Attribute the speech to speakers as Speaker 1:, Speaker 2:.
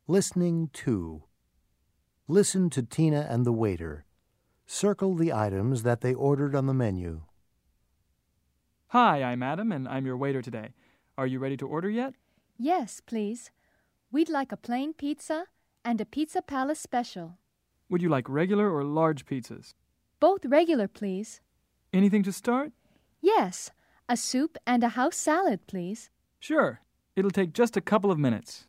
Speaker 1: Listening 2. Listen to Tina and the waiter. Circle the items that they ordered on the menu.
Speaker 2: Hi, I'm Adam, and I'm your waiter today. Are you ready to order yet?
Speaker 3: Yes, please. We'd like a plain pizza and a Pizza Palace special.
Speaker 2: Would you like regular or large pizzas?
Speaker 3: Both regular, please.
Speaker 2: Anything to start?
Speaker 3: Yes, a soup and a house salad, please.
Speaker 2: Sure. It'll take just a couple of minutes.